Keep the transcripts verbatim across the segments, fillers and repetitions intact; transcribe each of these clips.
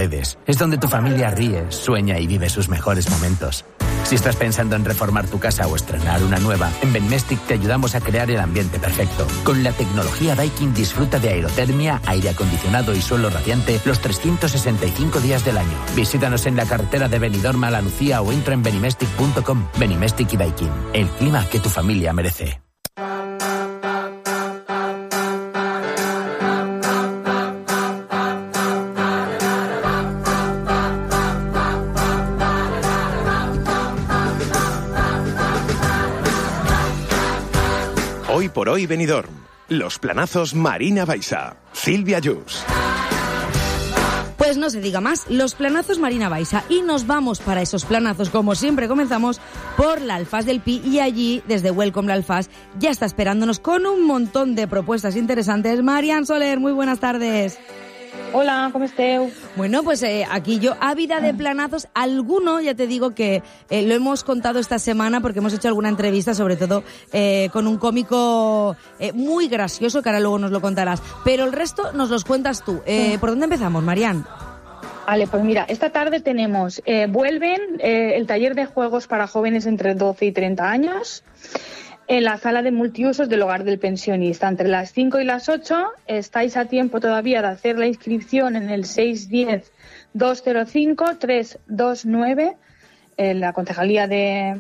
paredes. Es donde tu familia ríe, sueña y vive sus mejores momentos. Si estás pensando en reformar tu casa o estrenar una nueva, en Benimestic te ayudamos a crear el ambiente perfecto. Con la tecnología Daikin disfruta de aerotermia, aire acondicionado y suelo radiante los trescientos sesenta y cinco días del año. Visítanos en la carretera de Benidorm a La Lucía o entra en benimestic punto com. Benimestic y Daikin, el clima que tu familia merece. Hoy por hoy Benidorm. Los planazos Marina Baixa. Silvia Yus. Pues no se diga más, los planazos Marina Baixa. Y nos vamos para esos planazos, como siempre comenzamos, por la Alfaz del Pi. Y allí, desde Welcome la Alfaz, ya está esperándonos con un montón de propuestas interesantes. Marian Soler, muy buenas tardes. Hola, ¿cómo esteu? Bueno, pues eh, aquí yo, ávida de planazos, alguno, ya te digo que eh, lo hemos contado esta semana porque hemos hecho alguna entrevista, sobre todo eh, con un cómico eh, muy gracioso, que ahora luego nos lo contarás. Pero el resto nos los cuentas tú. Eh, ¿Por dónde empezamos, Marian? Vale, pues mira, esta tarde tenemos, eh, vuelven eh, el taller de juegos para jóvenes entre doce y treinta años, en la sala de multiusos del Hogar del Pensionista. Entre las cinco y las ocho estáis a tiempo todavía de hacer la inscripción en el seis uno cero, dos cero cinco, tres dos nueve, en la Concejalía de,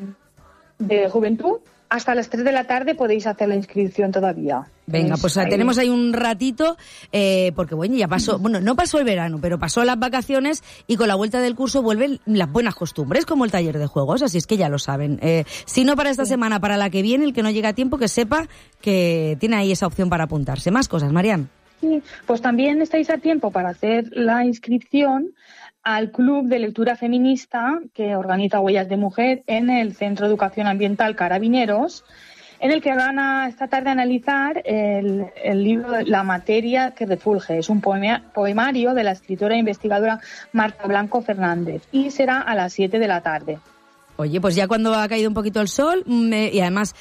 de Juventud. Hasta las tres de la tarde podéis hacer la inscripción todavía. Venga, pues ahí tenemos ahí un ratito, eh, porque bueno, ya pasó, bueno, no pasó el verano, pero pasó las vacaciones y con la vuelta del curso vuelven las buenas costumbres, como el taller de juegos, así es que ya lo saben. Eh, si no para esta sí. semana, para la que viene, el que no llega a tiempo, que sepa que tiene ahí esa opción para apuntarse. Más cosas, Marian. Sí, pues también estáis a tiempo para hacer la inscripción al Club de Lectura Feminista que organiza Huellas de Mujer en el Centro de Educación Ambiental Carabineros, en el que van a esta tarde a analizar el, el libro La materia que refulge. Es un poema, poemario de la escritora e investigadora Marta Blanco Fernández, y será a las siete de la tarde. Oye, pues ya cuando ha caído un poquito el sol, me, y además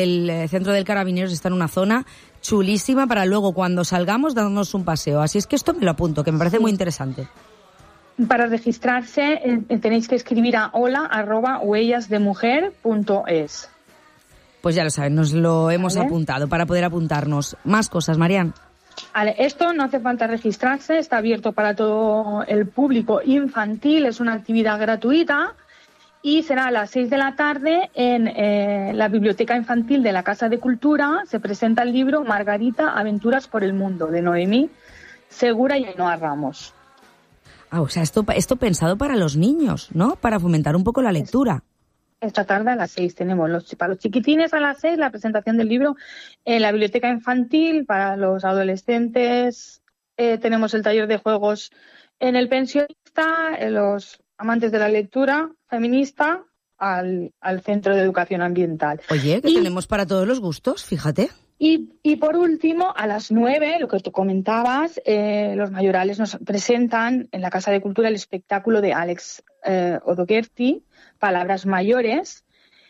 el Centro del Carabineros está en una zona chulísima para luego cuando salgamos darnos un paseo. Así es que esto me lo apunto, que me parece muy interesante. Para registrarse eh, tenéis que escribir a hola arroba huellasdemujer punto es. Pues ya lo saben, nos lo hemos ¿Vale? apuntado para poder apuntarnos. Más cosas, Marian. Vale, esto no hace falta registrarse, está abierto para todo el público infantil, es una actividad gratuita y será a las seis de la tarde en eh, la Biblioteca Infantil de la Casa de Cultura. Se presenta el libro Margarita, Aventuras por el Mundo, de Noemí Segura y Ainhoa Ramos. Ah, o sea, esto, esto pensado para los niños, ¿no? Para fomentar un poco la lectura. Esta tarde a las seis tenemos los, para los chiquitines a las seis la presentación del libro en la biblioteca infantil. Para los adolescentes eh, tenemos el taller de juegos en el pensionista, en los amantes de la lectura feminista al, al Centro de Educación Ambiental. Oye, que y, tenemos para todos los gustos, fíjate. Y, y por último, a las nueve, lo que tú comentabas, eh, los mayorales nos presentan en la Casa de Cultura el espectáculo de Alex eh, O'Doherty, Palabras Mayores.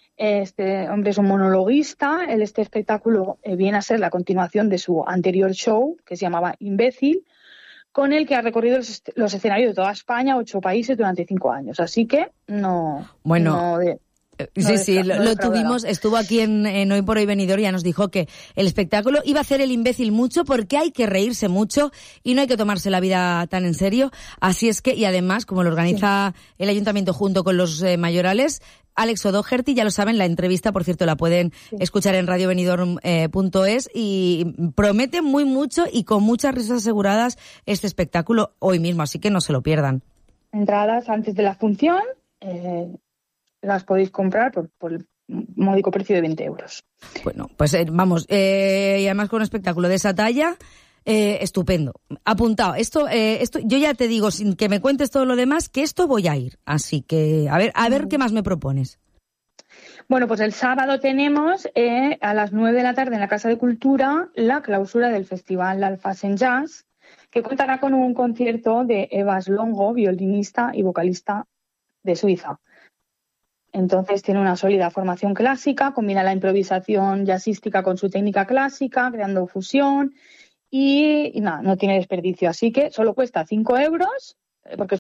Este hombre es un monologuista. Este espectáculo eh, viene a ser la continuación de su anterior show, que se llamaba Imbécil, con el que ha recorrido los, los escenarios de toda España, ocho países, durante cinco años. Así que no... Bueno... no de, Sí, no sí, no lo, lo tuvimos, estuvo aquí en, en Hoy por Hoy Benidorm y ya nos dijo que el espectáculo iba a hacer el imbécil mucho porque hay que reírse mucho y no hay que tomarse la vida tan en serio. Así es que, y además, como lo organiza sí. el Ayuntamiento junto con los eh, mayorales, Alex O'Doherty, ya lo saben, la entrevista, por cierto, la pueden sí. escuchar en radio benidorm punto es y promete muy mucho y con muchas risas aseguradas este espectáculo hoy mismo, así que no se lo pierdan. Entradas antes de la función, eh... las podéis comprar por, por el módico precio de veinte euros. Bueno, pues eh, vamos, eh, y además con un espectáculo de esa talla, eh, estupendo. Apuntado. Esto, eh, esto, yo ya te digo, sin que me cuentes todo lo demás, que esto voy a ir. Así que, a ver, a ver qué más me propones. Bueno, pues el sábado tenemos eh, a las nueve de la tarde en la Casa de Cultura la clausura del Festival Alfaz en Jazz, que contará con un concierto de Eva Longo, violinista y vocalista de Suiza. Entonces tiene una sólida formación clásica, combina la improvisación jazzística con su técnica clásica, creando fusión y, y nada, no tiene desperdicio. Así que solo cuesta cinco euros, porque